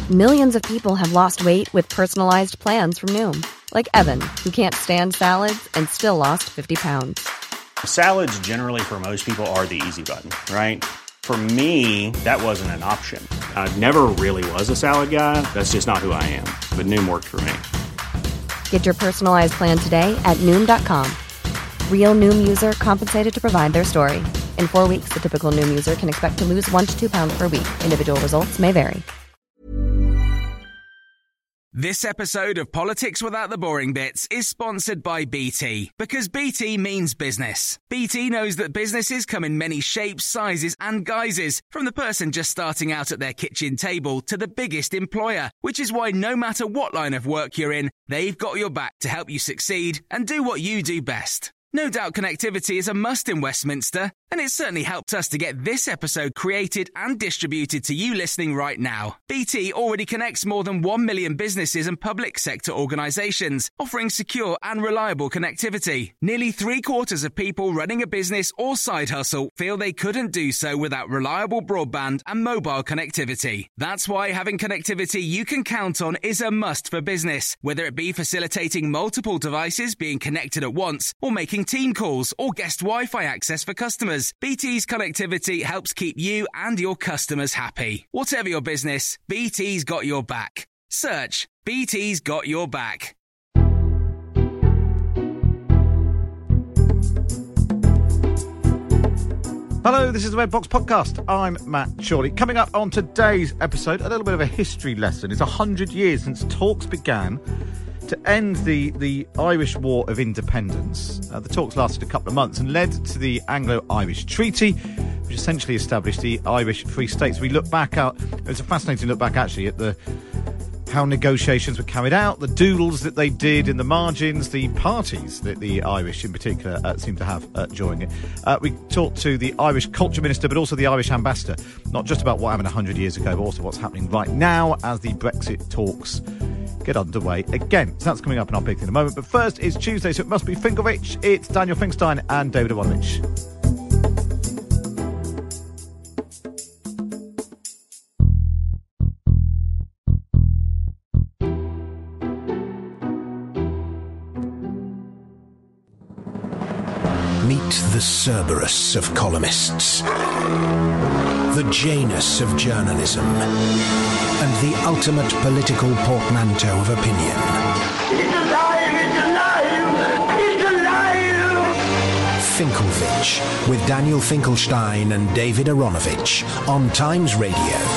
Millions of people have lost weight with personalized plans from Noom. Like Evan, who can't stand salads and still lost 50 pounds. Salads generally for most people are the easy button, right? For me, that wasn't an option. I never really was a salad guy. That's just not who I am. But Noom worked for me. Get your personalized plan today at Noom.com. Real Noom user compensated to provide their story. In 4 weeks, the typical Noom user can expect to lose 1 to 2 pounds per week. Individual results may vary. This episode of Politics Without the Boring Bits is sponsored by BT, because BT means business. BT knows that businesses come in many shapes, sizes and guises, from the person just starting out at their kitchen table to the biggest employer, which is why no matter what line of work you're in, they've got your back to help you succeed and do what you do best. No doubt connectivity is a must in Westminster, and it's certainly helped us to get this episode created and distributed to you listening right now. BT already connects more than 1 million businesses and public sector organisations, offering secure and reliable connectivity. Nearly 3/4 of people running a business or side hustle feel they couldn't do so without reliable broadband and mobile connectivity. That's why having connectivity you can count on is a must for business, whether it be facilitating multiple devices being connected at once or making team calls or guest Wi-Fi access for customers. BT's connectivity helps keep you and your customers happy. Whatever your business, BT's got your back. Search BT's got your back. Hello, this is the Red Box Podcast. I'm Matt Chorley. Coming up on today's episode, a little bit of a history lesson. It's 100 years since talks began to end the Irish War of Independence. The talks lasted a couple of months and led to the Anglo-Irish Treaty, which essentially established the Irish Free States. We look back out, it was a fascinating look back actually at how negotiations were carried out, the doodles that they did in the margins, the parties that the Irish in particular seem to have during it. We talked to the Irish Culture Minister, but also the Irish Ambassador, not just about what happened 100 years ago, but also what's happening right now as the Brexit talks get underway again. So that's coming up in our big thing in a moment. But first, it's Tuesday, so it must be Finkelvich. It's Daniel Finkelstein and David Ivanovich. Meet the Cerberus of columnists, the Janus of journalism, and the ultimate political portmanteau of opinion. It's alive! It's alive! It's alive! Finkelvich, with Daniel Finkelstein and David Aronovich on Times Radio.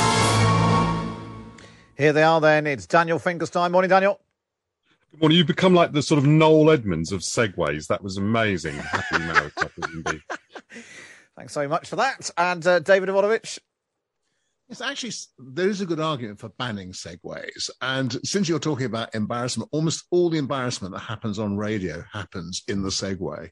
Here they are then. It's Daniel Finkelstein. Morning, Daniel. Good morning. You've become like the sort of Noel Edmonds of segues. That was amazing. Happy married couple indeed. Thanks so much for that. And David Ivanovich. Yes, actually, there is a good argument for banning segues. And since you're talking about embarrassment, almost all the embarrassment that happens on radio happens in the segue.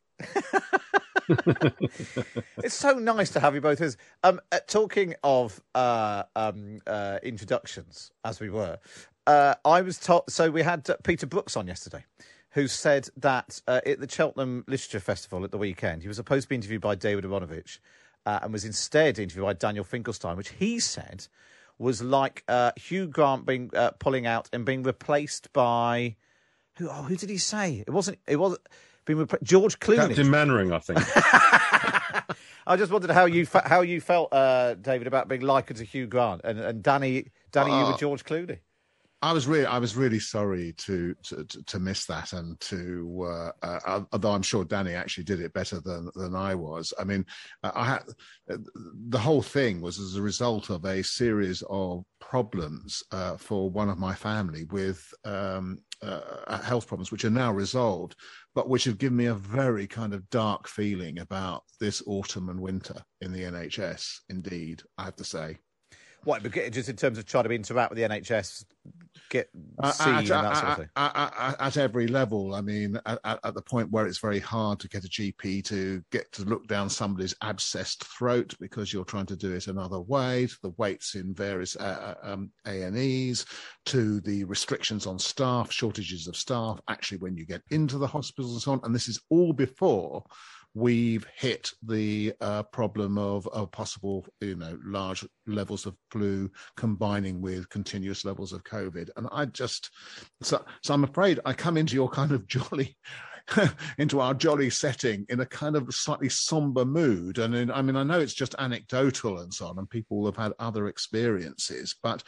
It's so nice to have you both here. Talking of introductions, as we were, I was told. So we had Peter Brooks on yesterday, who said that at the Cheltenham Literature Festival at the weekend, he was supposed to be interviewed by David Aronovich and was instead interviewed by Daniel Finkelstein, which he said was like Hugh Grant being pulling out and being replaced by who did he say? It wasn't being George Clooney. Captain Mannering, I think. I just wondered how you felt, David, about being likened to Hugh Grant, and Danny, you were George Clooney. I was really sorry to miss that, and to although I'm sure Danny actually did it better than I was. I mean, the whole thing was as a result of a series of problems for one of my family with health problems, which are now resolved, but which have given me a very kind of dark feeling about this autumn and winter in the NHS. Indeed, I have to say. What, just in terms of trying to interact with the NHS, and that sort of thing? At every level. I mean, at the point where it's very hard to get a GP to get to look down somebody's abscessed throat because you're trying to do it another way, to the waits in various A&Es, to the restrictions on staff, shortages of staff, actually when you get into the hospitals and so on. And this is all before we've hit the problem of possible, large levels of flu combining with continuous levels of COVID. And so I'm afraid I come into your kind of jolly, into our jolly setting in a kind of slightly somber mood. And I know it's just anecdotal and so on, and people have had other experiences, but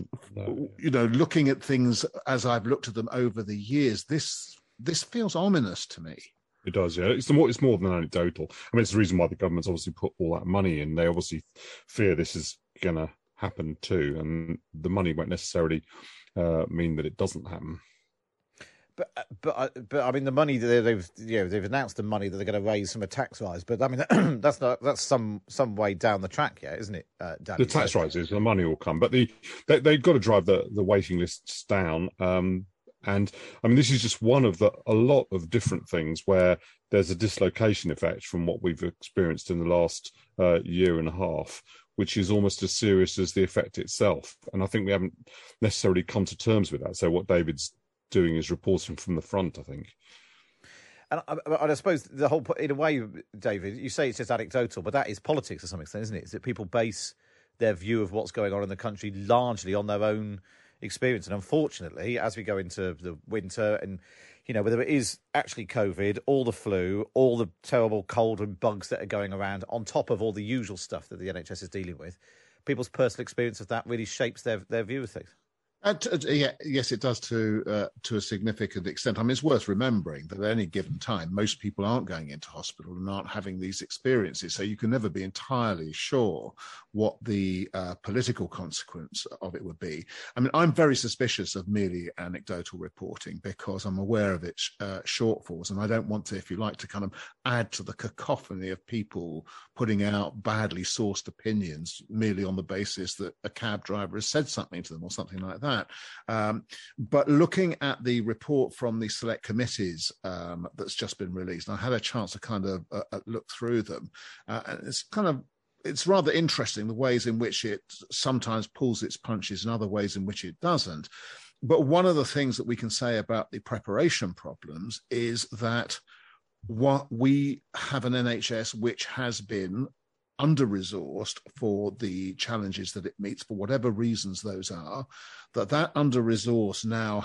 looking at things as I've looked at them over the years, this feels ominous to me. It does, yeah. It's more than anecdotal. I mean, it's the reason why the government's obviously put all that money in. They obviously fear this is going to happen too, and the money won't necessarily mean that it doesn't happen. But I mean, the money that they've announced the money that they're going to raise from a tax rise. But I mean, that's some way down the track, yeah, isn't it, Danny? The tax rises, the money will come, but they've got to drive the waiting lists down. And I mean, this is just one of a lot of different things where there's a dislocation effect from what we've experienced in the last year and a half, which is almost as serious as the effect itself. And I think we haven't necessarily come to terms with that. So what David's doing is reporting from the front, I think. And I suppose the whole, in a way, David, you say it's just anecdotal, but that is politics to some extent, isn't it? Is that people base their view of what's going on in the country largely on their own experience. And unfortunately, as we go into the winter and, whether it is actually COVID, all the flu, all the terrible cold and bugs that are going around, on top of all the usual stuff that the NHS is dealing with, people's personal experience of that really shapes their view of things. Yes, it does to a significant extent. I mean, it's worth remembering that at any given time, most people aren't going into hospital and aren't having these experiences. So you can never be entirely sure what the political consequence of it would be. I mean, I'm very suspicious of merely anecdotal reporting because I'm aware of its shortfalls, and I don't want to, if you like, to kind of add to the cacophony of people putting out badly sourced opinions merely on the basis that a cab driver has said something to them or something like that. But looking at the report from the select committees that's just been released, and I had a chance to kind of look through them, and it's rather interesting the ways in which it sometimes pulls its punches and other ways in which it doesn't. But one of the things that we can say about the preparation problems is that what we have an NHS which has been under-resourced for the challenges that it meets, for whatever reasons those are, that under-resource now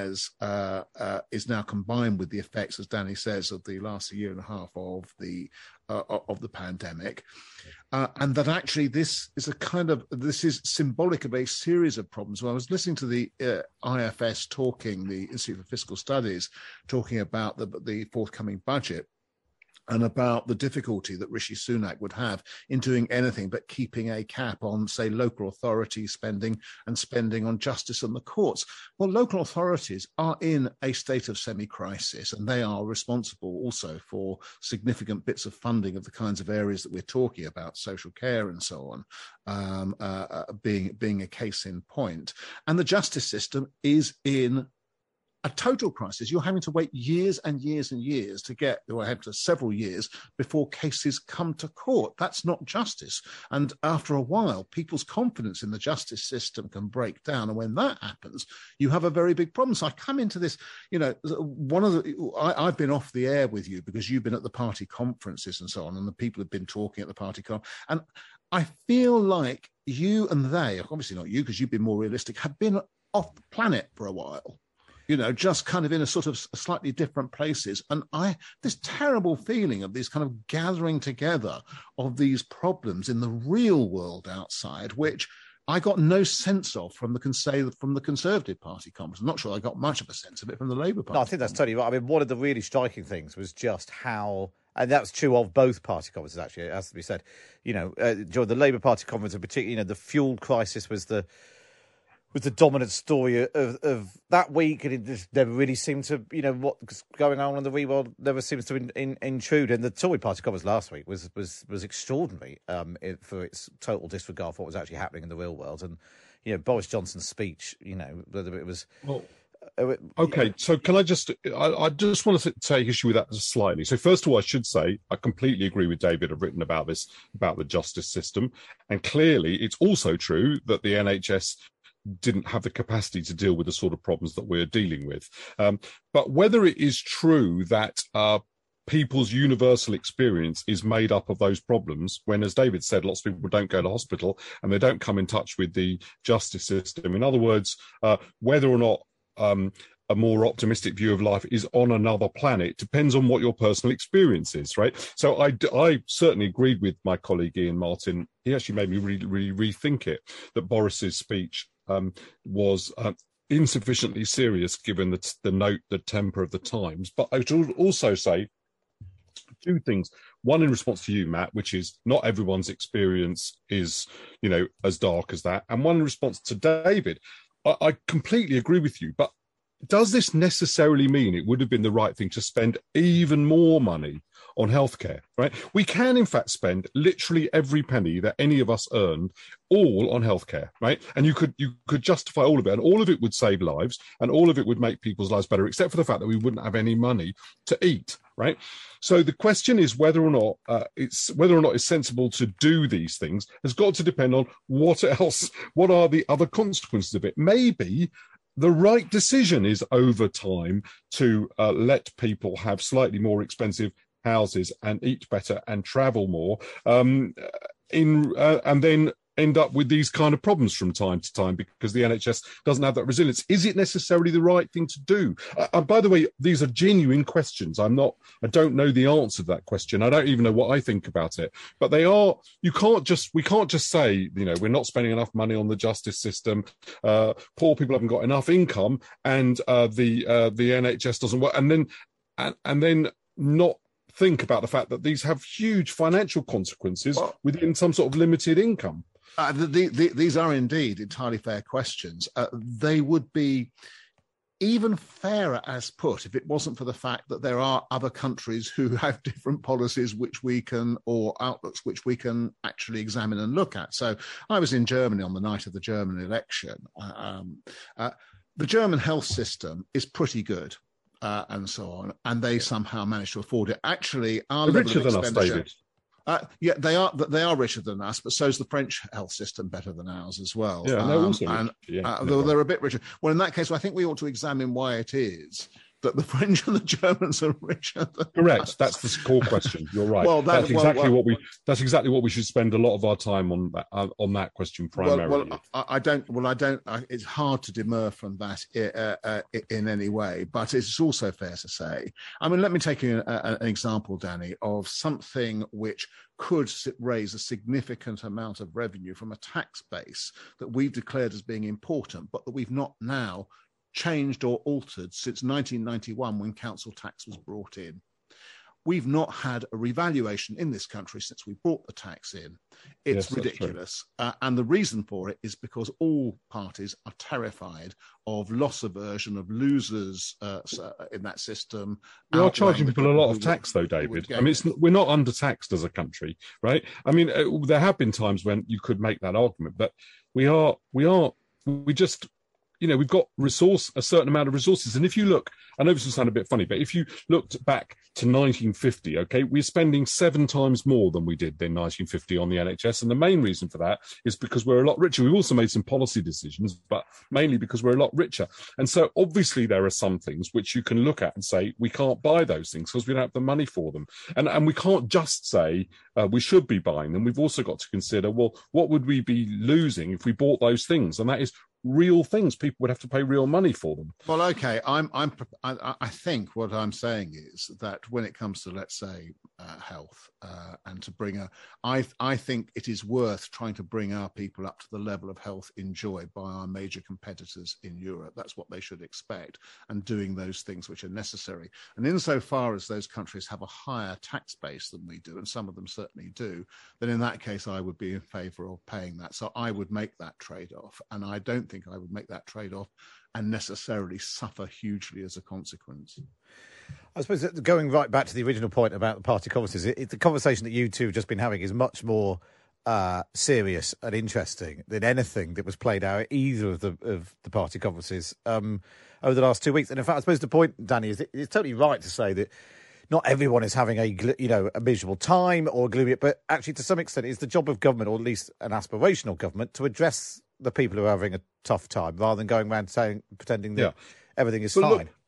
is now combined with the effects, as Danny says, of the last year and a half of the pandemic, and that actually this is symbolic of a series of problems. When I was listening to the IFS the Institute for Fiscal Studies, talking about the forthcoming budget, and about the difficulty that Rishi Sunak would have in doing anything but keeping a cap on, say, local authority spending and spending on justice and the courts. Well, local authorities are in a state of semi-crisis, and they are responsible also for significant bits of funding of the kinds of areas that we're talking about, social care and so on, being a case in point. And the justice system is in a total crisis. You're having to wait years and years and years several years before cases come to court. That's not justice. And after a while, people's confidence in the justice system can break down. And when that happens, you have a very big problem. So I come into this, I've been off the air with you because you've been at the party conferences and so on, and the people have been talking at the party conference. And I feel like you and they, obviously not you because you've been more realistic, have been off the planet for a while. Just kind of in a sort of slightly different places. And this terrible feeling of this kind of gathering together of these problems in the real world outside, which I got no sense of from the Conservative Party conference. I'm not sure I got much of a sense of it from the Labour Party. No, I think that's totally right. I mean, one of the really striking things was just how, and that's true of both party conferences, actually, it has to be said. During the Labour Party conference in particular, the fuel crisis was the dominant story of that week, and it just never really seemed to, what's going on in the real world never seems to intrude. And the Tory party conference last week was extraordinary for its total disregard for what was actually happening in the real world. And, Boris Johnson's speech, whether it was... Well, okay, so can I just want to take issue with that slightly. So first of all, I should say I completely agree with David. I've written about this, about the justice system. And clearly it's also true that the NHS didn't have the capacity to deal with the sort of problems that we're dealing with. But whether it is true that people's universal experience is made up of those problems, when, as David said, lots of people don't go to hospital and they don't come in touch with the justice system. In other words, whether or not a more optimistic view of life is on another planet depends on what your personal experience is, right? So I certainly agreed with my colleague Ian Martin. He actually made me really rethink it, that Boris's speech was insufficiently serious given the temper of the times. But I would also say two things. One, in response to you, Matt, which is not everyone's experience is, as dark as that. And one in response to David, I completely agree with you. But does this necessarily mean it would have been the right thing to spend even more money on healthcare, right? We can, in fact, spend literally every penny that any of us earned all on healthcare, right? And you could justify all of it, and all of it would save lives, and all of it would make people's lives better, except for the fact that we wouldn't have any money to eat, right? So the question is whether or not it's sensible to do these things has got to depend on what are the other consequences of it. Maybe the right decision is over time to let people have slightly more expensive houses and eat better and travel more, and then end up with these kind of problems from time to time because the NHS doesn't have that resilience. Is it necessarily the right thing to do? By the way, these are genuine questions. I don't know the answer to that question. I don't even know what I think about it. But they are. We can't just say, we're not spending enough money on the justice system. Poor people haven't got enough income, and the NHS doesn't work, and then not think about the fact that these have huge financial consequences within some sort of limited income. These are indeed entirely fair questions. They would be even fairer as put if it wasn't for the fact that there are other countries who have different policies or outlooks which we can actually examine and look at. So I was in Germany on the night of the German election. The German health system is pretty good. And so on, and they somehow managed to afford it. Actually, our level richer of than us, David. Yeah, they are richer than us, but so is the French health system better than ours as well. Yeah, they're also they're a bit richer. Well, in that case, I think we ought to examine why it is that the French and the Germans are richer than Correct. us. That's the core question. You're right. That's exactly what we should spend a lot of our time on that question primarily. I don't. It's hard to demur from that in any way, but it's also fair to say. I mean, let me take you an example, Danny, of something which could raise a significant amount of revenue from a tax base that we've declared as being important, but that we've not now changed or altered since 1991 when council tax was brought in. We've not had a revaluation in this country since we brought the tax in. It's ridiculous. And the reason for it is because all parties are terrified of loss aversion, of losers in that system. We are charging people a lot of tax, though, David. I mean, we're not undertaxed as a country, right? I mean, there have been times when you could make that argument, but we just... we've got a certain amount of resources. And if you look, I know this will sound a bit funny, but if you looked back to 1950, okay, we're spending 7 times more than we did in 1950 on the NHS. And the main reason for that is because we're a lot richer. We've also made some policy decisions, but mainly because we're a lot richer. And so obviously there are some things which you can look at and say, we can't buy those things because we don't have the money for them. And we can't just say we should be buying them. We've also got to consider, well, what would we be losing if we bought those things? And that is real things. People would have to pay real money for them. Well, okay. I think what I'm saying is that when it comes to, let's say, health, and to bring I think it is worth trying to bring our people up to the level of health enjoyed by our major competitors in Europe. That's what they should expect, and doing those things which are necessary. And insofar as those countries have a higher tax base than we do, and some of them certainly do, then in that case, I would be in favour of paying that. So I would make that trade-off, and I don't think I would make that trade-off and necessarily suffer hugely as a consequence. I suppose that going right back to the original point about the party conferences, the conversation that you two have just been having is much more serious and interesting than anything that was played out at either of the party conferences over the last 2 weeks. And in fact, I suppose the point, Danny, is it's totally right to say that not everyone is having a miserable time or gloomy, but actually to some extent it's the job of government, or at least an aspirational government, to address the people who are having a tough time rather than going around pretending that everything is fine.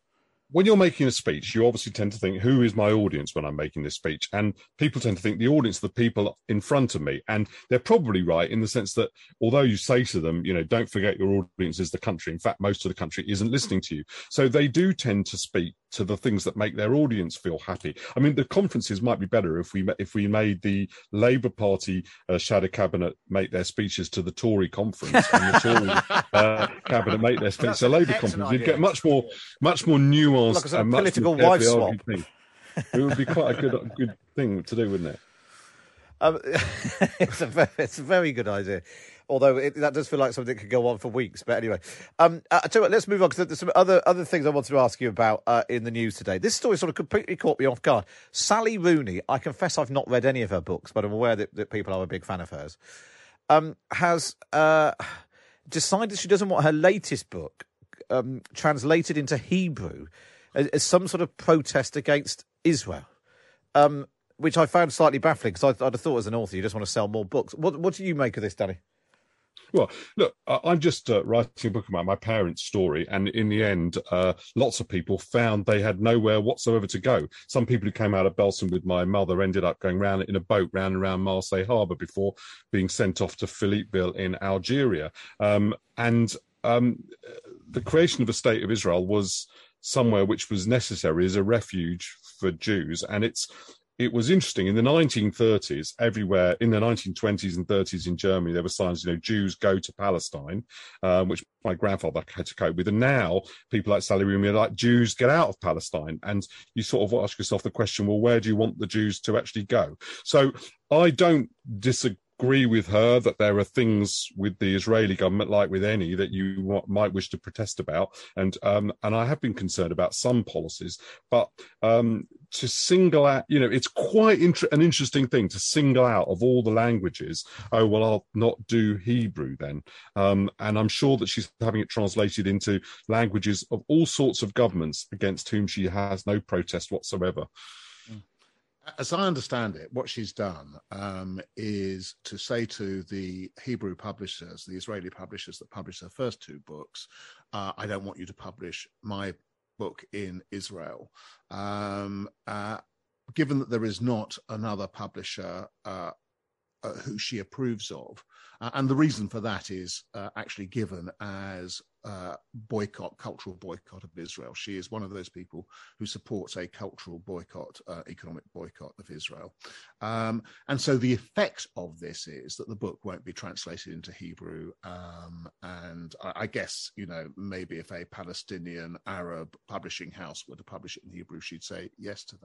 when you're making a speech, you obviously tend to think, who is my audience when I'm making this speech? And people tend to think the audience are the people in front of me. And they're probably right in the sense that although you say to them, don't forget your audience is the country. In fact, most of the country isn't listening to you. So they do tend to speak to the things that make their audience feel happy. I mean, the conferences might be better if we made the Labour Party shadow cabinet make their speeches to the Tory conference and the Tory cabinet make their speeches to the Labour conference. You'd get much more nuanced. Like a sort of political wife swap. It would be quite a good thing to do, wouldn't it? It's a very good idea. Although that does feel like something that could go on for weeks. But anyway, I tell you what, let's move on because there's some other things I wanted to ask you about in the news today. This story sort of completely caught me off guard. Sally Rooney, I confess I've not read any of her books, but I'm aware that people are a big fan of hers, has decided she doesn't want her latest book translated into Hebrew as some sort of protest against Israel, which I found slightly baffling because I'd have thought as an author you just want to sell more books. What do you make of this, Danny? Well, look, I'm just writing a book about my parents' story, and in the end, lots of people found they had nowhere whatsoever to go. Some people who came out of Belsen with my mother ended up going round in a boat round and round Marseille Harbour before being sent off to Philippeville in Algeria. The creation of a state of Israel was somewhere which was necessary as a refuge for Jews, and it was interesting. In the 1930s, everywhere, in the 1920s and 30s in Germany, there were signs, Jews go to Palestine, which my grandfather had to cope with. And now people like Sally Rooney are like, Jews get out of Palestine. And you sort of ask yourself the question, well, where do you want the Jews to actually go? So I don't disagree with her that there are things with the Israeli government, like with any, that you might wish to protest about, and I have been concerned about some policies, but to single out, it's quite an interesting thing to single out of all the languages. Oh well, I'll not do Hebrew then, and I'm sure that she's having it translated into languages of all sorts of governments against whom she has no protest whatsoever. As I understand it, what she's done is to say to the Hebrew publishers, the Israeli publishers that published her first two books, I don't want you to publish my book in Israel. Given that there is not another publisher who she approves of, and the reason for that is actually given as cultural boycott of Israel. She is one of those people who supports a cultural boycott, economic boycott of Israel. And so the effect of this is that the book won't be translated into Hebrew. And I guess, maybe if a Palestinian Arab publishing house were to publish it in Hebrew, she'd say yes to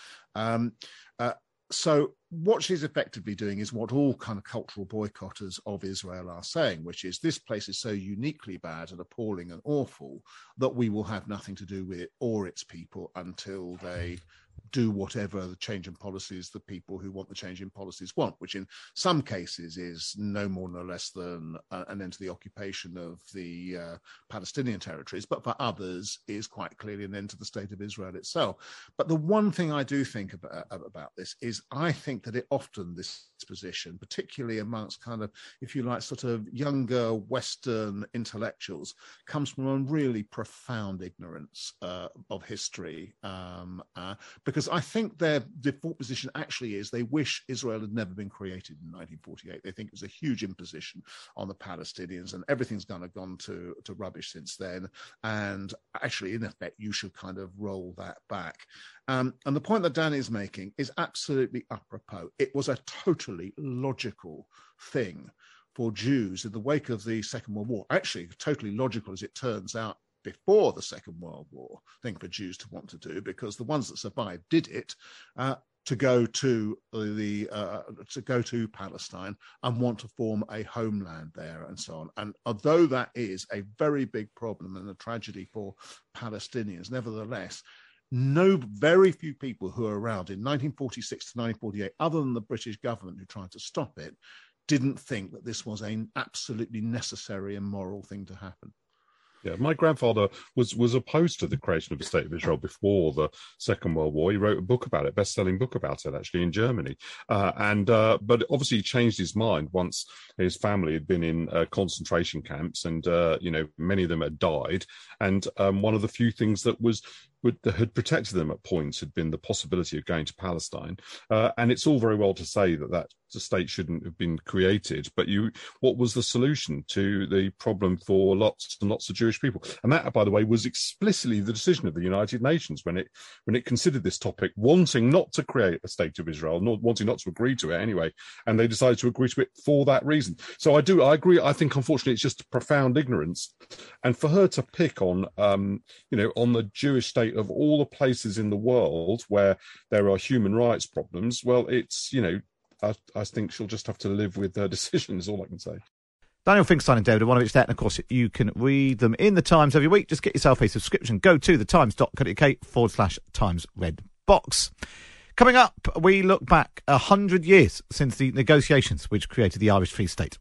that. So what she's effectively doing is what all kind of cultural boycotters of Israel are saying, which is this place is so uniquely bad and appalling and awful that we will have nothing to do with it or its people until they do whatever the change in policies the people who want the change in policies want, which in some cases is no more nor less than an end to the occupation of the Palestinian territories, but for others is quite clearly an end to the state of Israel itself. But the one thing I do think about this is I think that it often, this position, particularly amongst kind of, if you like, sort of younger Western intellectuals, comes from a really profound ignorance of history, because I think their default position actually is they wish Israel had never been created in 1948. They think it was a huge imposition on the Palestinians and everything's gone to rubbish since then. And actually, in effect, you should kind of roll that back. And the point that Danny is making is absolutely apropos. It was a totally logical thing for Jews in the wake of the Second World War, actually totally logical as it turns out before the Second World War, thing for Jews to want to do, because the ones that survived did it, to go to Palestine and want to form a homeland there and so on. And although that is a very big problem and a tragedy for Palestinians, nevertheless, very few people who were around in 1946 to 1948, other than the British government who tried to stop it, didn't think that this was an absolutely necessary and moral thing to happen. Yeah, my grandfather was opposed to the creation of the State of Israel before the Second World War. He wrote a book about it, best-selling book about it, actually, in Germany. But obviously he changed his mind once his family had been in concentration camps, and many of them had died. And one of the few things that was had protected them at points had been the possibility of going to Palestine. And it's all very well to say that state shouldn't have been created, but what was the solution to the problem for lots and lots of Jewish people? And that, by the way, was explicitly the decision of the United Nations when it considered this topic, wanting not to create a state of Israel, wanting not to agree to it anyway, and they decided to agree to it for that reason. So I agree. I think, unfortunately, it's just profound ignorance, and for her to pick on, on the Jewish state of all the places in the world where there are human rights problems, well, it's I think she'll just have to live with her decisions, all I can say. Daniel Finkelstein and David Adamovich there, and of course you can read them in the Times every week. Just get yourself a subscription. Go to thetimes.co.uk/Times Red Box. Coming up, we look back 100 years since the negotiations which created the Irish Free State.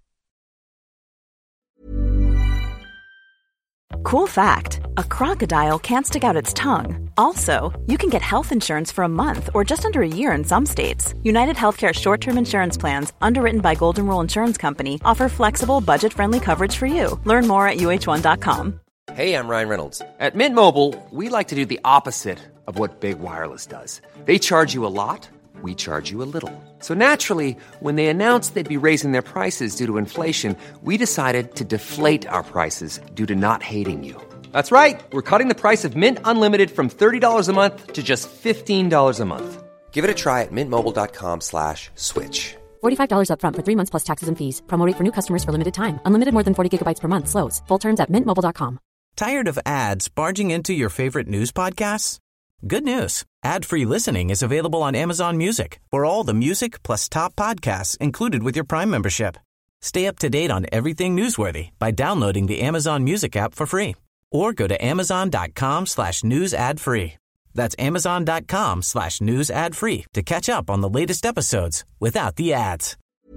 Cool fact, a crocodile can't stick out its tongue. Also, you can get health insurance for a month or just under a year in some states. United Healthcare short-term insurance plans, underwritten by Golden Rule Insurance Company, offer flexible, budget-friendly coverage for you. Learn more at UH1.com. Hey, I'm Ryan Reynolds. At Mint Mobile, we like to do the opposite of what Big Wireless does. They charge you a lot. We charge you a little. So naturally, when they announced they'd be raising their prices due to inflation, we decided to deflate our prices due to not hating you. That's right. We're cutting the price of Mint Unlimited from $30 a month to just $15 a month. Give it a try at mintmobile.com/switch. $45 up front for 3 months plus taxes and fees. Promo rate for new customers for limited time. Unlimited more than 40 gigabytes per month. Slows full terms at mintmobile.com. Tired of ads barging into your favorite news podcasts? Good news. Ad-free listening is available on Amazon Music for all the music plus top podcasts included with your Prime membership. Stay up to date on everything newsworthy by downloading the Amazon Music app for free or go to amazon.com/news ad free. That's amazon.com/news ad free to catch up on the latest episodes without the ads.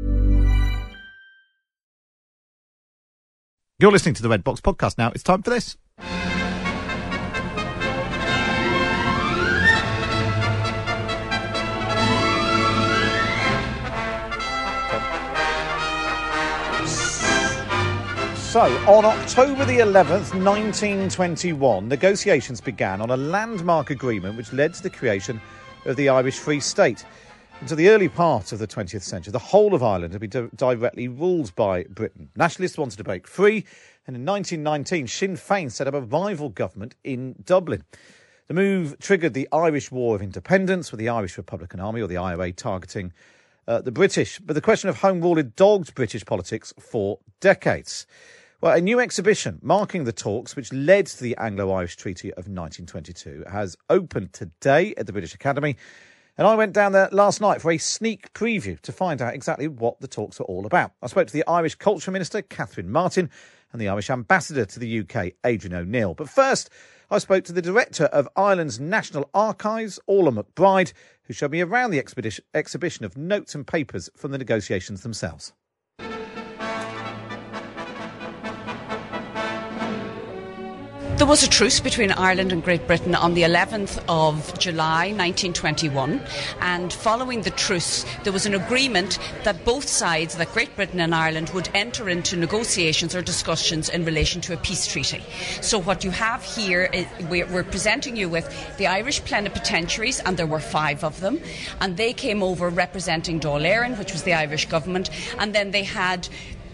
You're listening to the Red Box Podcast now. It's time for this. So, on October the 11th, 1921, negotiations began on a landmark agreement which led to the creation of the Irish Free State. Until the early part of the 20th century, the whole of Ireland had been directly ruled by Britain. Nationalists wanted to break free, and in 1919, Sinn Féin set up a rival government in Dublin. The move triggered the Irish War of Independence, with the Irish Republican Army, or the IRA, targeting the British. But the question of home rule had dogged British politics for decades. Well, a new exhibition marking the talks which led to the Anglo-Irish Treaty of 1922 has opened today at the British Academy, and I went down there last night for a sneak preview to find out exactly what the talks are all about. I spoke to the Irish Culture Minister, Catherine Martin, and the Irish Ambassador to the UK, Adrian O'Neill. But first, I spoke to the Director of Ireland's National Archives, Orla McBride, who showed me around the exhibition of notes and papers from the negotiations themselves. There was a truce between Ireland and Great Britain on the 11th of July 1921, and following the truce there was an agreement that both sides, that Great Britain and Ireland, would enter into negotiations or discussions in relation to a peace treaty. So what you have here, we're presenting you with the Irish plenipotentiaries, and there were 5 of them, and they came over representing Dáil Éireann, which was the Irish government, and then they had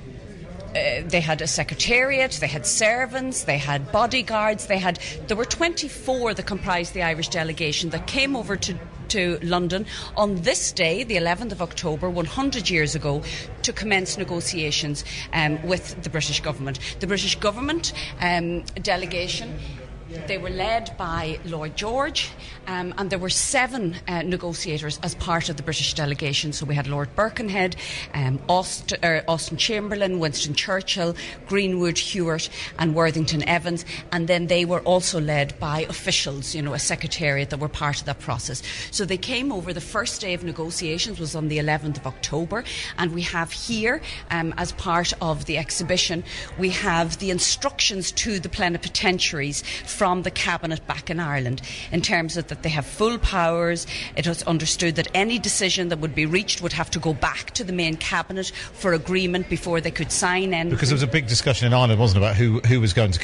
a secretariat, they had servants, they had bodyguards, there were 24 that comprised the Irish delegation that came over to London on this day, the 11th of October, 100 years ago, to commence negotiations with the British government. The British government delegation, they were led by Lloyd George, and there were 7 negotiators as part of the British delegation. So we had Lord Birkenhead, Austin Chamberlain, Winston Churchill, Greenwood, Hewitt and Worthington Evans, and then they were also led by officials, a secretariat that were part of that process. So they came over. The first day of negotiations was on the 11th of October, and we have here, as part of the exhibition, we have the instructions to the plenipotentiaries from the Cabinet back in Ireland, in terms of that they have full powers. It was understood that any decision that would be reached would have to go back to the main Cabinet for agreement before they could sign anything. Because there was a big discussion in Ireland, wasn't it, about who was going to come?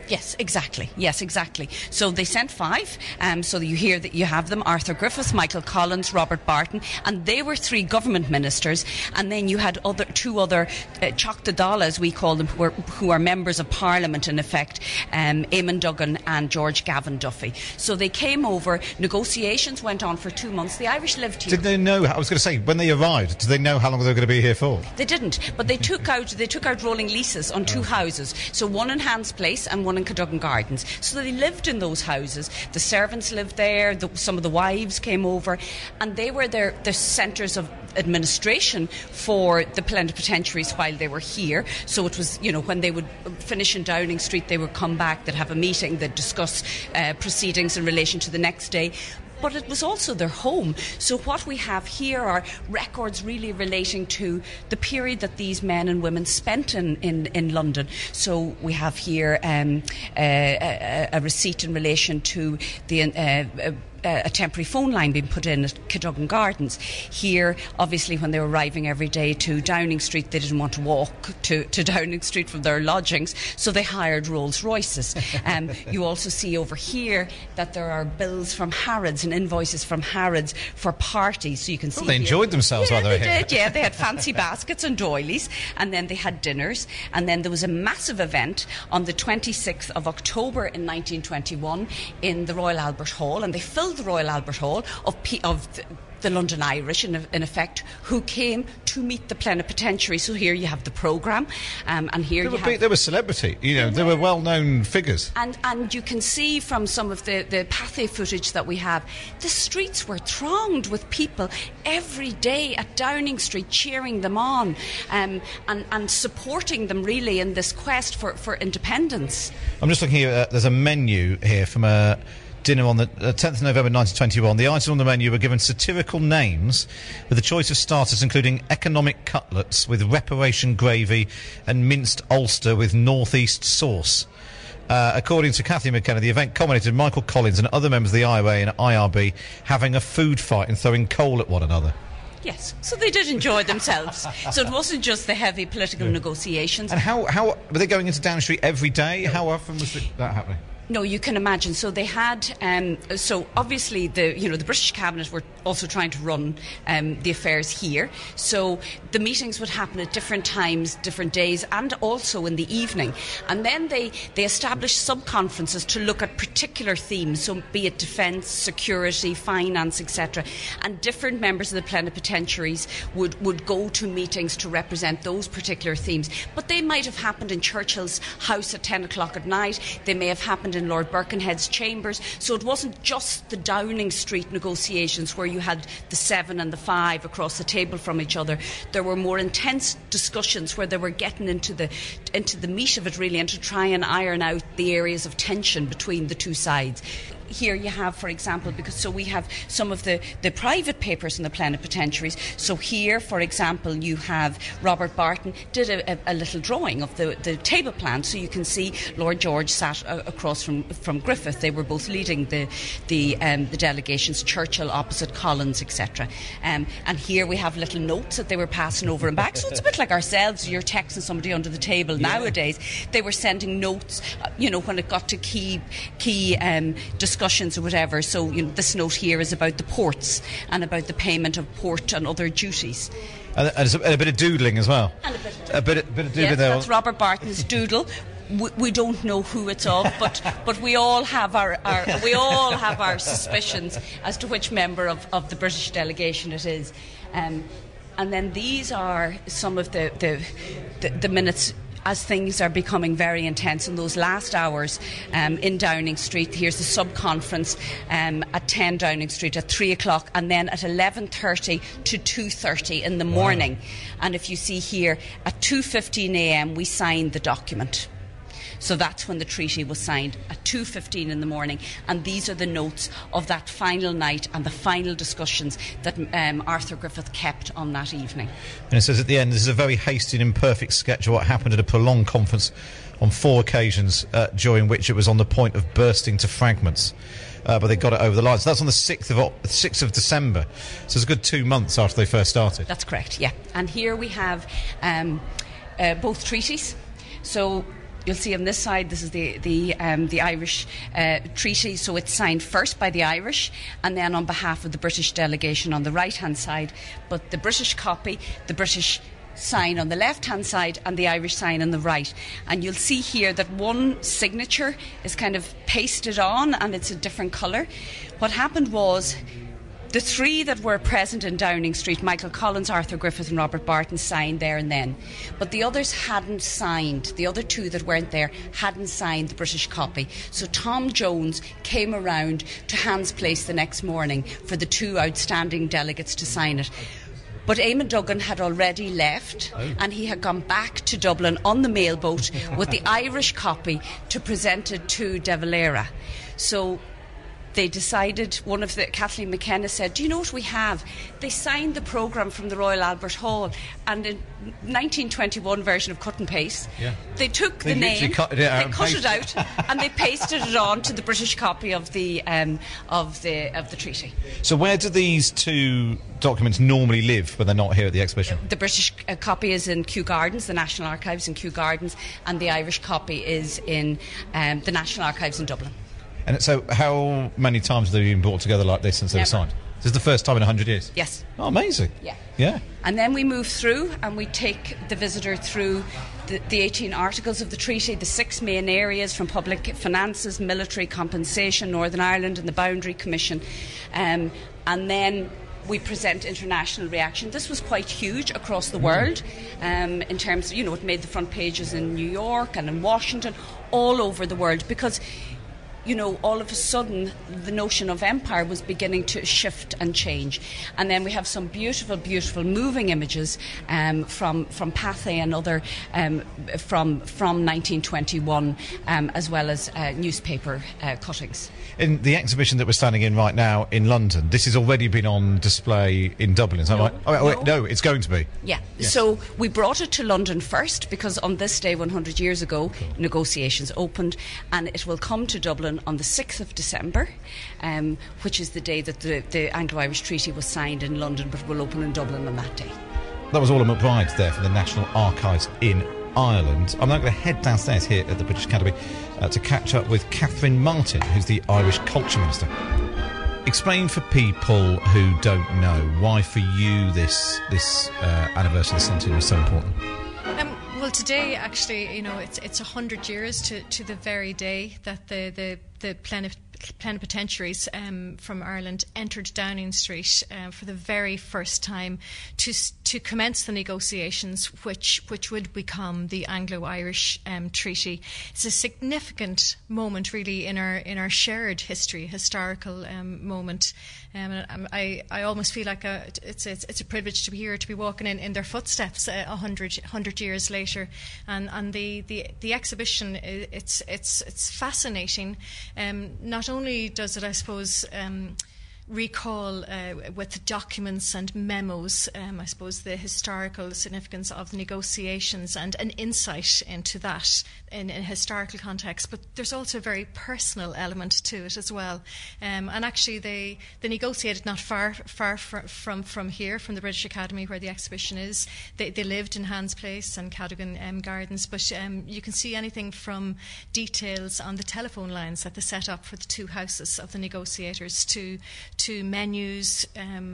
Yes, exactly. So they sent 5. So you have them: Arthur Griffith, Michael Collins, Robert Barton, and they were 3 government ministers. And then you had two other Choctadala, as we call them, who are members of Parliament in effect, Eamon Duggan and George Gavin Duffy. So they came over. Negotiations went on for 2 months. The Irish lived here. Did they know? I was going to say, when they arrived, did they know how long they were going to be here for? They didn't, but they took out rolling leases on 2 houses. So one in Hans Place and one in Cadogan Gardens. So they lived in those houses. The servants lived there. Some of the wives came over, and they were the centres of administration for the plenipotentiaries while they were here. So it was, when they would finish in Downing Street, they would come back, they'd have a meeting, they'd discuss proceedings in relation to the next day. But it was also their home. So what we have here are records really relating to the period that these men and women spent in London. So we have here a receipt in relation to the a temporary phone line being put in at Cadogan Gardens. Here, obviously, when they were arriving every day to Downing Street, they didn't want to walk to Downing Street from their lodgings, so they hired Rolls Royces. You also see over here that there are bills from Harrods and invoices from Harrods for parties. So you can see they enjoyed themselves while they were here. Did, yeah. They had fancy baskets and doilies, and then they had dinners, and then there was a massive event on the 26th of October in 1921 in the Royal Albert Hall, and they filled the Royal Albert Hall of the London Irish, in effect, who came to meet the plenipotentiary. So here you have the programme, and here they were celebrity, they were well-known figures. And you can see from some of the Pathé footage that we have, the streets were thronged with people every day at Downing Street, cheering them on and supporting them really in this quest for independence. I'm just looking here, there's a menu here from a dinner on the 10th of November 1921. The items on the menu were given satirical names with a choice of starters including economic cutlets with reparation gravy and minced Ulster with northeast sauce. According to Cathy McKenna, the event culminated in Michael Collins and other members of the IRA and IRB having a food fight and throwing coal at one another. Yes, so they did enjoy themselves. So it wasn't just the heavy political negotiations. And how were they going into Downing Street every day? How often was that happening? No, you can imagine. So they had, so obviously the British Cabinet were also trying to run the affairs here. So the meetings would happen at different times, different days, and also in the evening. And then they established sub-conferences to look at particular themes, so be it defence, security, finance, etc. And different members of the plenipotentiaries would go to meetings to represent those particular themes. But they might have happened in Churchill's house at 10 o'clock at night. They may have happened in Lord Birkenhead's chambers. So it wasn't just the Downing Street negotiations where you had the 7 and the 5 across the table from each other. There were more intense discussions where they were getting into the meat of it really, and to try and iron out the areas of tension between the two sides. Here you have, for example, we have some of the private papers in the plenipotentiaries. So here, for example, you have Robert Barton did a little drawing of the table plan. So you can see Lord George sat across from Griffith. They were both leading the delegations, Churchill opposite Collins, etc. And here we have little notes that they were passing over and back. So it's a bit like ourselves. You're texting somebody under the table nowadays. They were sending notes, when it got to key discussions or whatever. So this note here is about the ports and about the payment of port and other duties. And a bit of doodling as well. And a bit of doodling yes, there. That's Robert Barton's doodle. We don't know who it's of, but we all have our suspicions as to which member of the British delegation it is. And then these are some of the minutes as things are becoming very intense in those last hours in Downing Street. Here's the sub-conference at 10 Downing Street at 3 o'clock, and then at 11:30 to 2:30 in the morning. And if you see here, at 2:15 a.m. we signed the document. So that's when the treaty was signed, at 2:15 in the morning. And these are the notes of that final night and the final discussions that Arthur Griffith kept on that evening. And it says at the end, this is a very hasty and imperfect sketch of what happened at a prolonged conference on 4 occasions during which it was on the point of bursting to fragments. But they got it over the line. So that's on the 6th of December. So it's a good 2 months after they first started. That's correct, yeah. And here we have both treaties. So You'll see on this side, this is the Irish treaty. So it's signed first by the Irish and then on behalf of the British delegation on the right-hand side. But the British copy, the British sign on the left-hand side and the Irish sign on the right. And you'll see here that one signature is kind of pasted on and it's a different colour. What happened was the three that were present in Downing Street, Michael Collins, Arthur Griffith and Robert Barton, signed there and then. But the others hadn't signed. The other two that weren't there hadn't signed the British copy. So Tom Jones came around to Hans Place the next morning for the two outstanding delegates to sign it. But Eamon Duggan had already left and he had gone back to Dublin on the mailboat with the Irish copy to present it to De Valera. So they decided, Kathleen McKenna said, do you know what we have? They signed the programme from the Royal Albert Hall, and in 1921 version of cut and paste, they took the name, cut it out and they pasted it on to the British copy of the treaty. So where do these two documents normally live when they're not here at the exhibition? The British copy is in Kew Gardens, the National Archives in Kew Gardens, and the Irish copy is in the National Archives in Dublin. And so how many times have they been brought together like this since they were signed? This is the first time in 100 years? Yes. Oh, amazing. Yeah. And then we move through and we take the visitor through the 18 articles of the treaty, the 6 main areas from public finances, military compensation, Northern Ireland and the Boundary Commission. And then we present international reaction. This was quite huge across the world in terms of, it made the front pages in New York and in Washington, all over the world, because all of a sudden the notion of empire was beginning to shift and change. And then we have some beautiful, beautiful moving images from Pathé and other from 1921, as well as newspaper cuttings. In the exhibition that we're standing in right now in London, this has already been on display in Dublin, is that right? No, it's going to be. Yeah. Yes. So we brought it to London first because on this day 100 years ago, negotiations opened, and it will come to Dublin on the 6th of December, which is the day that the Anglo-Irish Treaty was signed in London, but will open in Dublin on that day. That was Orla McBride there for the National Archives in Ireland. I'm now going to head downstairs here at the British Academy to catch up with Catherine Martin, who's the Irish Culture Minister. Explain for people who don't know why for you this anniversary of the centenary was so important. Well, today, actually, it's 100 years to the very day that the plenipotentiaries from Ireland entered Downing Street for the very first time to commence the negotiations which would become the Anglo-Irish Treaty. It's a significant moment, really, in our shared historical moment. I almost feel like it's a privilege to be here, to be walking in their footsteps 100 years later. And the exhibition, it's fascinating. Not only does it, I suppose, recall with documents and memos, I suppose, the historical significance of the negotiations and an insight into that in a historical context, but there's also a very personal element to it as well. And actually they negotiated not far from here, from the British Academy where the exhibition is. They lived in Hans Place and Cadogan Gardens, but you can see anything from details on the telephone lines that they set up for the two houses of the negotiators to menus,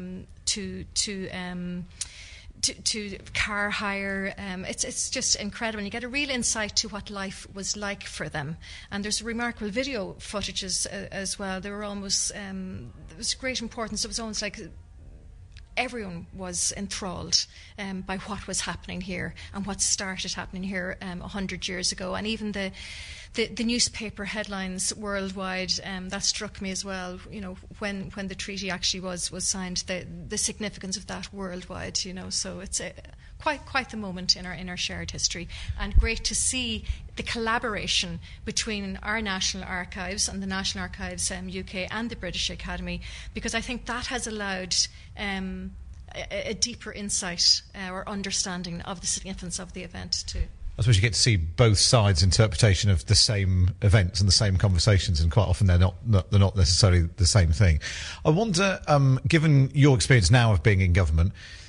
to car hire. It's just incredible. And you get a real insight to what life was like for them. And there's remarkable video footages as well. There were almost there was great importance. It was almost like everyone was enthralled by what was happening here and what started happening here 100 years ago. And even the newspaper headlines worldwide, that struck me as well, when the treaty actually was signed, the significance of that worldwide, so it's quite the moment in our shared history, and great to see the collaboration between our National Archives and the National Archives UK and the British Academy, because I think that has allowed a deeper insight or understanding of the significance of the event too. I suppose you get to see both sides' interpretation of the same events and the same conversations, and quite often they're not necessarily the same thing. I wonder, given your experience now of being in government,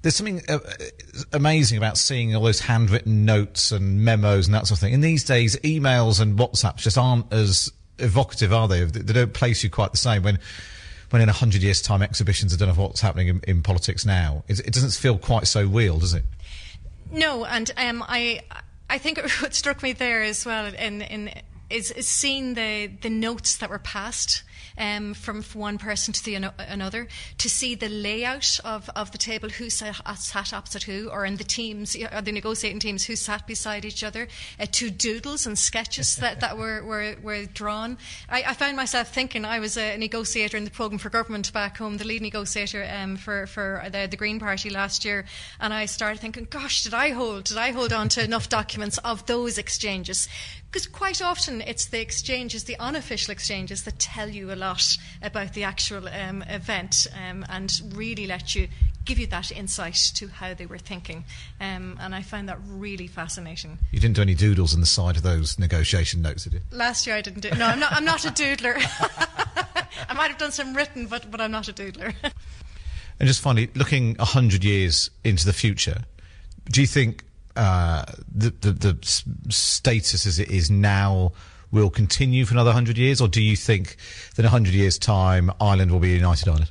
there's something amazing about seeing all those handwritten notes and memos and that sort of thing. In these days, emails and WhatsApps just aren't as evocative, are they? They don't place you quite the same when in 100 years' time exhibitions are done of what's happening in politics now. It doesn't feel quite so real, does it? No, and I think what struck me there as well is seeing the notes that were passed from one person to another, to see the layout of the table, who sat opposite who, or in the teams, the negotiating teams, who sat beside each other, to doodles and sketches that were drawn. I found myself thinking, I was a negotiator in the programme for government back home, the lead negotiator for the Green Party last year, and I started thinking, gosh, did I hold on to enough documents of those exchanges? Because quite often it's the exchanges, the unofficial exchanges, that tell you a lot about the actual event, and really give you that insight to how they were thinking. And I found that really fascinating. You didn't do any doodles on the side of those negotiation notes, did you? Last year I didn't do. No, I'm not a doodler. I might have done some written, but I'm not a doodler. And just finally, looking 100 years into the future, do you think the status as it is now will continue for another 100 years, or do you think that in 100 years' time Ireland will be a united Ireland?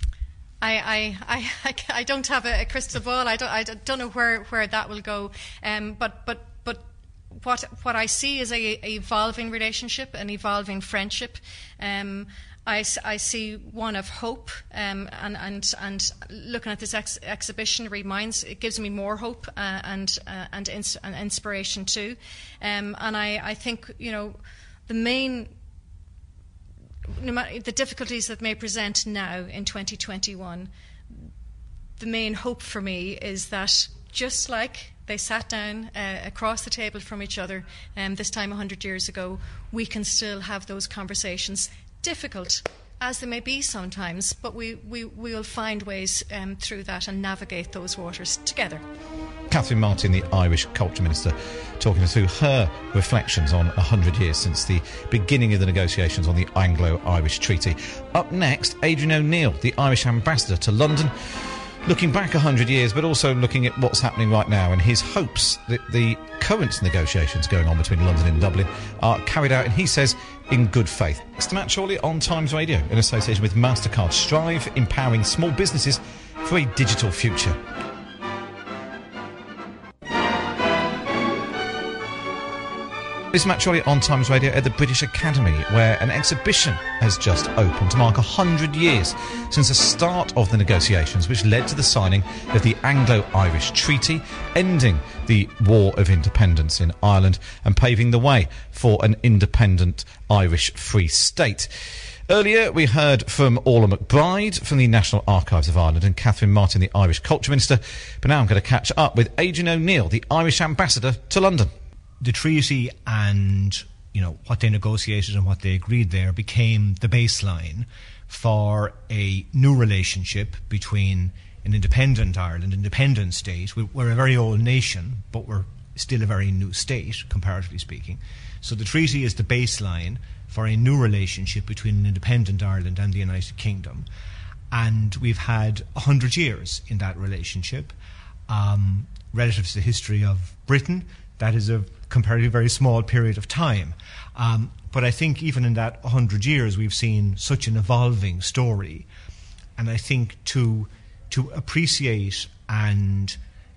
I don't have a crystal ball. I don't know where that will go. But what I see is a evolving relationship, an evolving friendship. I see one of hope, and looking at this exhibition it gives me more hope and inspiration too. And I think, the difficulties that may present now in 2021, the main hope for me is that, just like they sat down across the table from each other this time 100 years ago, we can still have those conversations. Difficult as they may be sometimes, but we will find ways through that and navigate those waters together. Catherine Martin, the Irish Culture Minister, talking us through her reflections on 100 years since the beginning of the negotiations on the Anglo-Irish Treaty. Up next, Adrian O'Neill, the Irish Ambassador to London, looking back 100 years, but also looking at what's happening right now and his hopes that the current negotiations going on between London and Dublin are carried out, and he says, in good faith. It's Matt Chorley on Times Radio in association with MasterCard. Strive, empowering small businesses for a digital future. This is Matt Chorley on Times Radio at the British Academy, where an exhibition has just opened to mark 100 years since the start of the negotiations, which led to the signing of the Anglo-Irish Treaty, ending the War of Independence in Ireland and paving the way for an independent Irish Free State. Earlier, we heard from Orla McBride from the National Archives of Ireland and Catherine Martin, the Irish Culture Minister. But now I'm going to catch up with Adrian O'Neill, the Irish Ambassador to London. The treaty and, what they negotiated and what they agreed there became the baseline for a new relationship between an independent Ireland, independent state. We're a very old nation, but we're still a very new state, comparatively speaking. So the treaty is the baseline for a new relationship between an independent Ireland and the United Kingdom. And we've had 100 years in that relationship. Relative to the history of Britain, that is a comparatively very small period of time. But I think even in that 100 years, we've seen such an evolving story. And I think to appreciate and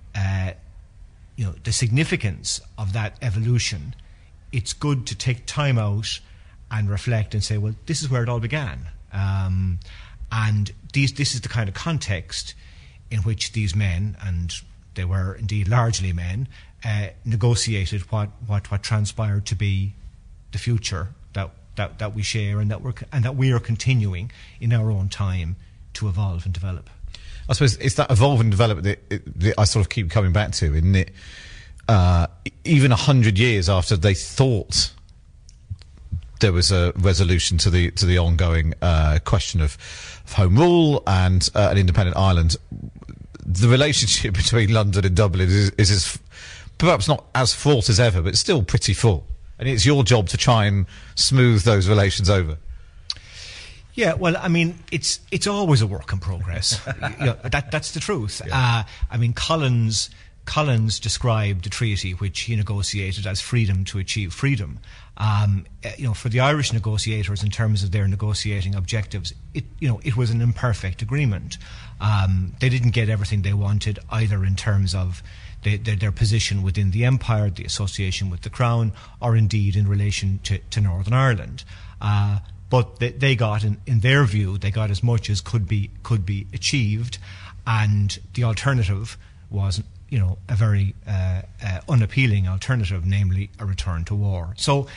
the significance of that evolution, it's good to take time out and reflect and say, well, this is where it all began. And this is the kind of context in which these men, and they were indeed largely men, negotiated what transpired to be the future that we share and that we are continuing in our own time to evolve and develop. I suppose it's that evolve and develop that I sort of keep coming back to, isn't it? Even 100 years after they thought there was a resolution to the ongoing question of home rule and an independent Ireland, the relationship between London and Dublin is as, perhaps not as fraught as ever, but still pretty fraught. And it's your job to try and smooth those relations over. Yeah, well, I mean, it's always a work in progress. That's the truth. Yeah. I mean, Collins described the treaty which he negotiated as freedom to achieve freedom. For the Irish negotiators, in terms of their negotiating objectives, it was an imperfect agreement. They didn't get everything they wanted, either in terms of their position within the empire, the association with the crown, or indeed in relation to Northern Ireland. But they got, in their view, they got as much as could be achieved, and the alternative was, a very unappealing alternative, namely a return to war. So,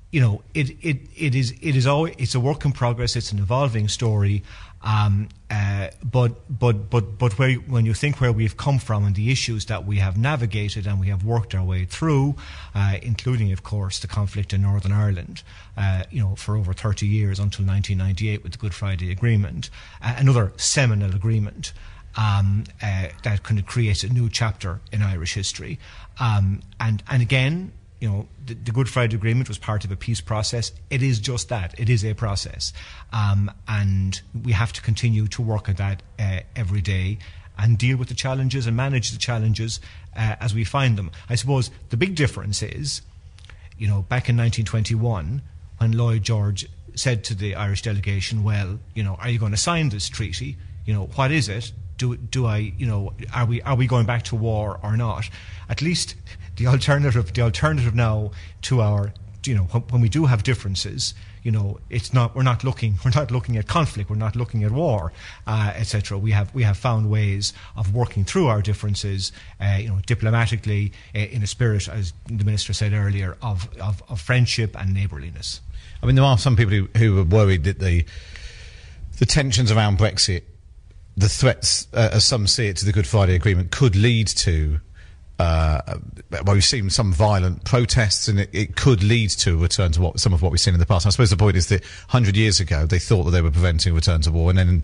it's a work in progress. It's an evolving story. But when you think where we've come from and the issues that we have navigated and we have worked our way through, including, of course, the conflict in Northern Ireland, for over 30 years until 1998 with the Good Friday Agreement, another seminal agreement that kind of creates a new chapter in Irish history, and again. The Good Friday Agreement was part of a peace process. It is just that. It is a process. And we have to continue to work at that every day and deal with the challenges and manage the challenges as we find them. I suppose the big difference is, back in 1921, when Lloyd George said to the Irish delegation, well, are you going to sign this treaty? What is it? Do I, are we going back to war or not? At least the alternative now to our, when we do have differences, we're not looking at conflict, we're not looking at war, etc. We have found ways of working through our differences, diplomatically, in a spirit, as the Minister said earlier, of friendship and neighbourliness. I mean, there are some people who are worried that the tensions around Brexit, the threats, as some see it, to the Good Friday Agreement could lead to, we've seen some violent protests, and it could lead to a return to some of what we've seen in the past. I suppose the point is that 100 years ago, they thought that they were preventing a return to war, and then,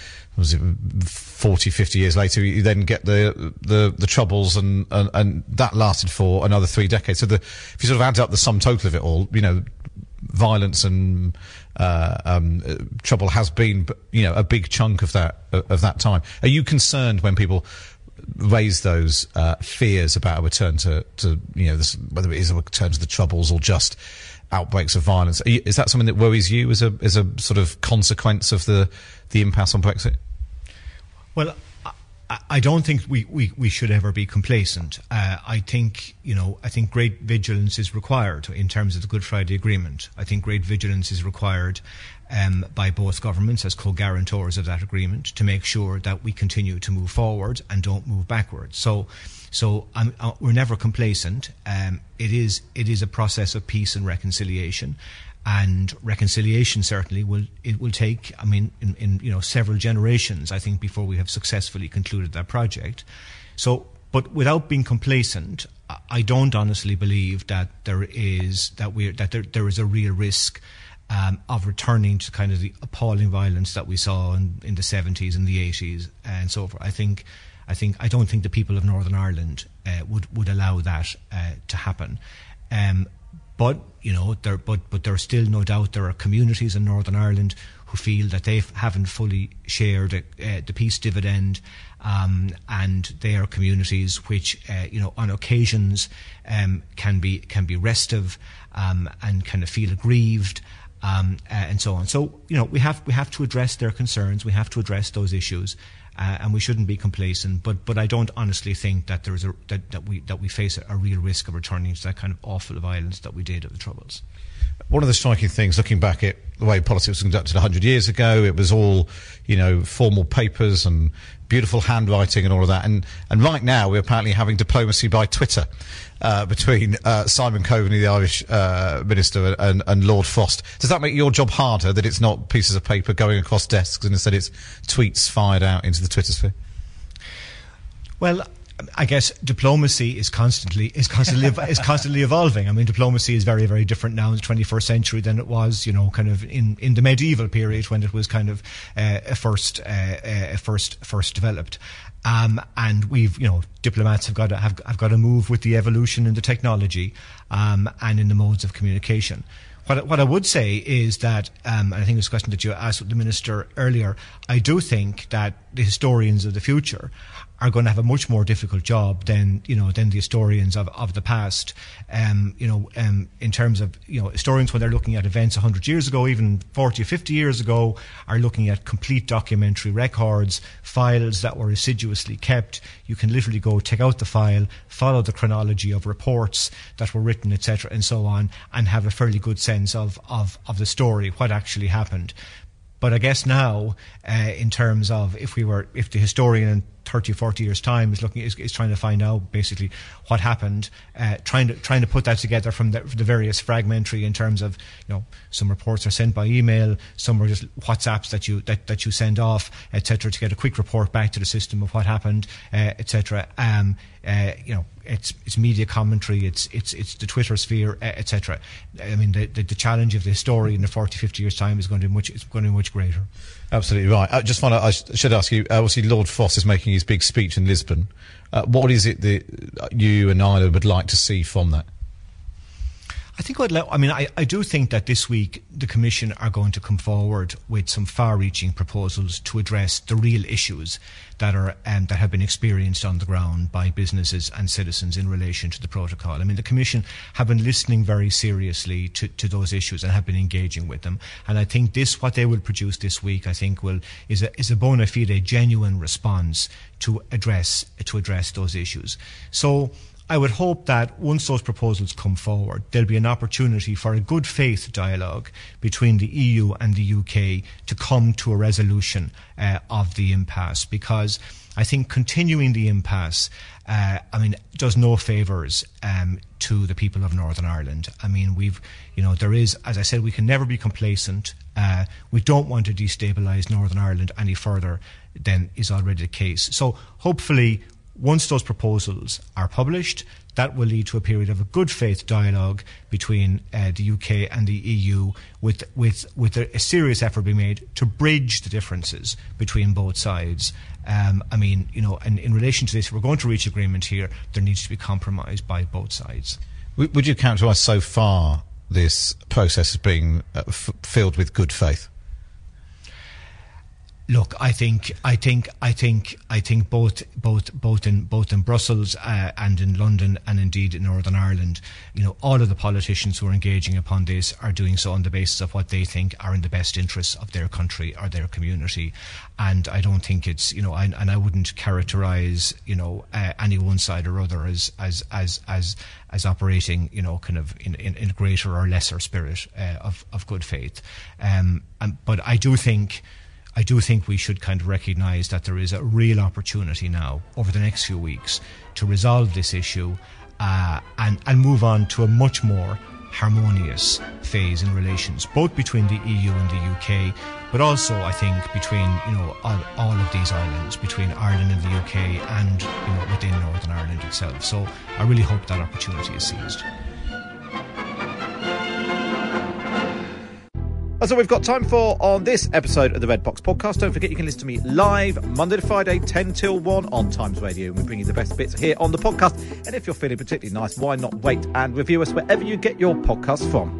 40, 50 years later, you then get the Troubles, and that lasted for another 3 decades. So if you sort of add up the sum total of it all, violence and trouble has been, a big chunk of that time. Are you concerned when people raise those fears about a return to whether it is a return to the Troubles or just outbreaks of violence? Is that something that worries you as a sort of consequence of the impasse on Brexit? Well, I don't think we should ever be complacent. I think great vigilance is required in terms of the Good Friday Agreement. I think great vigilance is required by both governments as co-guarantors of that agreement to make sure that we continue to move forward and don't move backwards. So we're never complacent. It is a process of peace and reconciliation. And reconciliation certainly will take, in several generations, I think, before we have successfully concluded that project. So, but without being complacent, I don't honestly believe that there is a real risk of returning to kind of the appalling violence that we saw in the 70s and the 80s and so forth. I don't think the people of Northern Ireland would allow that to happen. But there are still no doubt there are communities in Northern Ireland who feel that they haven't fully shared the peace dividend, and they are communities which, on occasions, can be restive and kind of feel aggrieved, and so on. So we have to address their concerns. We have to address those issues. And we shouldn't be complacent, but I don't honestly think that there is that we face a real risk of returning to that kind of awful violence that we did at the Troubles. One of the striking things, looking back at the way politics was conducted 100 years ago, it was all, formal papers and beautiful handwriting and all of that. And right now we're apparently having diplomacy by Twitter between Simon Coveney, the Irish minister, and Lord Frost. Does that make your job harder, that it's not pieces of paper going across desks and instead it's tweets fired out into the Twitter sphere? Well, I guess diplomacy is constantly evolving. I mean, diplomacy is very, very different now in the 21st century than it was, kind of in the medieval period when it was kind of first developed. And we've, diplomats have got to move with the evolution in the technology and in the modes of communication. What I would say is that, and I think this question that you asked the Minister earlier, I do think that the historians of the future are going to have a much more difficult job than the historians of the past. In terms of, historians, when they're looking at events 100 years ago, even 40 or 50 years ago, are looking at complete documentary records, files that were assiduously kept. You can literally go take out the file, follow the chronology of reports that were written, etc., and so on, and have a fairly good sense of the story, what actually happened. But I guess now, in terms of if the historian in 30 or 40 years' time is trying to find out basically what happened, trying to put that together from the various fragmentary, in terms of, some reports are sent by email, some are just WhatsApps that you send off, etc., to get a quick report back to the system of what happened, etc. It's media commentary, it's the Twitter sphere, etc. I mean, the challenge of the historian in 40, 50 years' time is going to be much greater. Absolutely right. I should ask you, obviously Lord Foss is making his big speech in Lisbon. What is it that you and Ireland would like to see from that? I do think that this week the Commission are going to come forward with some far-reaching proposals to address the real issues that have been experienced on the ground by businesses and citizens in relation to the protocol. I mean, the Commission have been listening very seriously to those issues and have been engaging with them. And I think what they will produce this week, I think, is a bona fide, genuine response to address those issues. So I would hope that once those proposals come forward, there'll be an opportunity for a good faith dialogue between the EU and the UK to come to a resolution of the impasse, because I think continuing the impasse does no favours to the people of Northern Ireland. I mean, there is, as I said, we can never be complacent. We don't want to destabilise Northern Ireland any further than is already the case. So hopefully, once those proposals are published, that will lead to a period of a good faith dialogue between the UK and the EU, with a serious effort being made to bridge the differences between both sides. And in relation to this, if we're going to reach agreement here, there needs to be compromise by both sides. Would you characterise so far this process as being filled with good faith? Look, I think both in Brussels and in London and indeed in Northern Ireland, all of the politicians who are engaging upon this are doing so on the basis of what they think are in the best interests of their country or their community. And I don't think it's, I wouldn't characterise, any one side or other as operating, kind of in a greater or lesser spirit of good faith. But I do think we should kind of recognise that there is a real opportunity now over the next few weeks to resolve this issue and move on to a much more harmonious phase in relations, both between the EU and the UK, but also I think between all of these islands, between Ireland and the UK and within Northern Ireland itself. So I really hope that opportunity is seized. That's all we've got time for on this episode of the Red Box Podcast. Don't forget you can listen to me live Monday to Friday, 10 till 1 on Times Radio. And we bring you the best bits here on the podcast. And if you're feeling particularly nice, why not wait and review us wherever you get your podcasts from.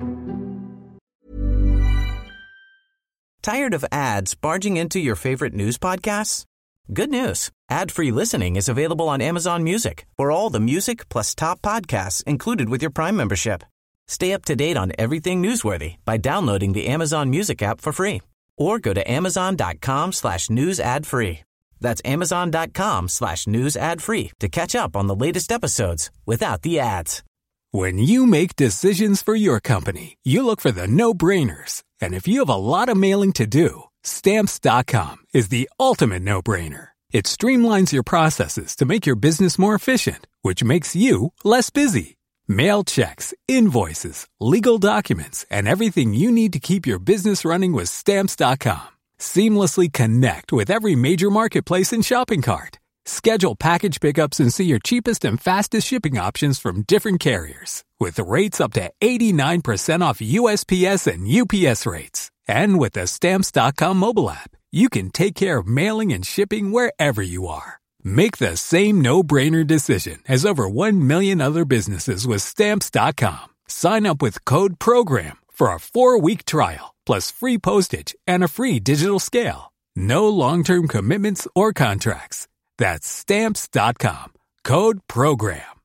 Tired of ads barging into your favorite news podcasts? Good news. Ad-free listening is available on Amazon Music for all the music plus top podcasts included with your Prime membership. Stay up to date on everything newsworthy by downloading the Amazon Music app for free or go to amazon.com/news ad free. That's amazon.com/news ad free to catch up on the latest episodes without the ads. When you make decisions for your company, you look for the no-brainers. And if you have a lot of mailing to do, Stamps.com is the ultimate no-brainer. It streamlines your processes to make your business more efficient, which makes you less busy. Mail checks, invoices, legal documents, and everything you need to keep your business running with Stamps.com. Seamlessly connect with every major marketplace and shopping cart. Schedule package pickups and see your cheapest and fastest shipping options from different carriers, with rates up to 89% off USPS and UPS rates. And with the Stamps.com mobile app, you can take care of mailing and shipping wherever you are. Make the same no-brainer decision as over 1 million other businesses with Stamps.com. Sign up with code PROGRAM for a 4-week trial, plus free postage and a free digital scale. No long-term commitments or contracts. That's Stamps.com. Code PROGRAM.